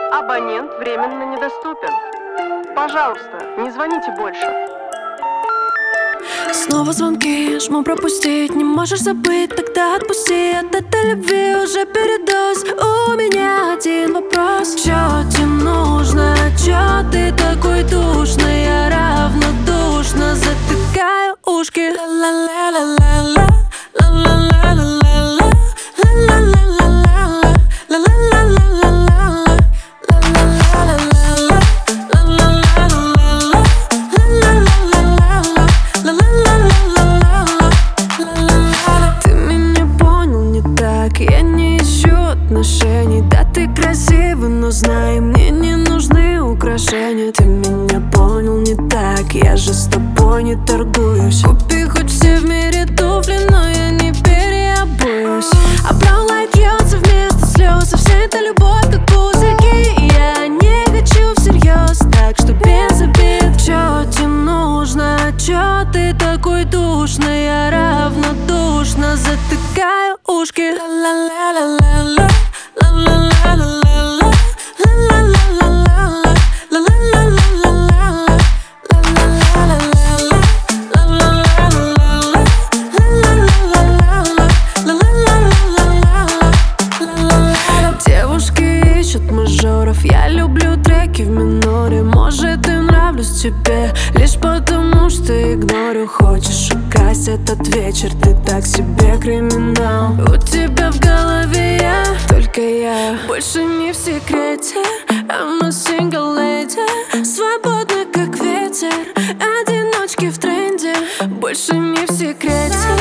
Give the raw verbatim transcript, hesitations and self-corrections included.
Абонент временно недоступен. Пожалуйста, не звоните больше. Снова звонки, жму пропустить. Не можешь забыть, тогда отпусти. От этой любви уже передоз. У меня один вопрос: чё тебе нужно? Чё ты такой душный? Я равнодушно затыкаю ушки. Ла-ла-ла-ла-ла-ла, ла-ла-ла-ла-ла-ла, ла-ла-ла-ла-ла-ла, ла-ла-ла-ла-ла-ла, ла-ла-ла-ла-ла-ла. Ты меня понял не так, я не ищу отношений. Да, ты красивый, но знай, мне не нужны украшения. Ты меня понял не так, я же с тобой не торгуюсь. Купи хоть все в мире туфли, но я не переобуюсь. А brown light льется вместо слез, а вся эта любовь как пузырьки. Я не хочу всерьез, так что без обид. Чё тебе нужно? Чё ты такой душный? Я равнодушно затыкаю ушки. Ла-ла-ла-ла-ла, ла-ла-ла-ла-ла, ла-ла-ла-ла-ла, ла-ла-ла-ла-ла-ла, ла-ла-ла-ла-ла-ла-ла-ла-ла-ла-ла-ла-ла-ла-ла-ла-ла. Девушки ищут мажоров, я люблю треки в миноре. Может, и нравлюсь тебе лишь потому, что игнорю. Хочешь украсть этот вечер, ты так себе криминал. У тебя в голове я, только я, больше не в секрете. I'm a single lady, свободна как ветер, одиночки в тренде, больше не в секрете.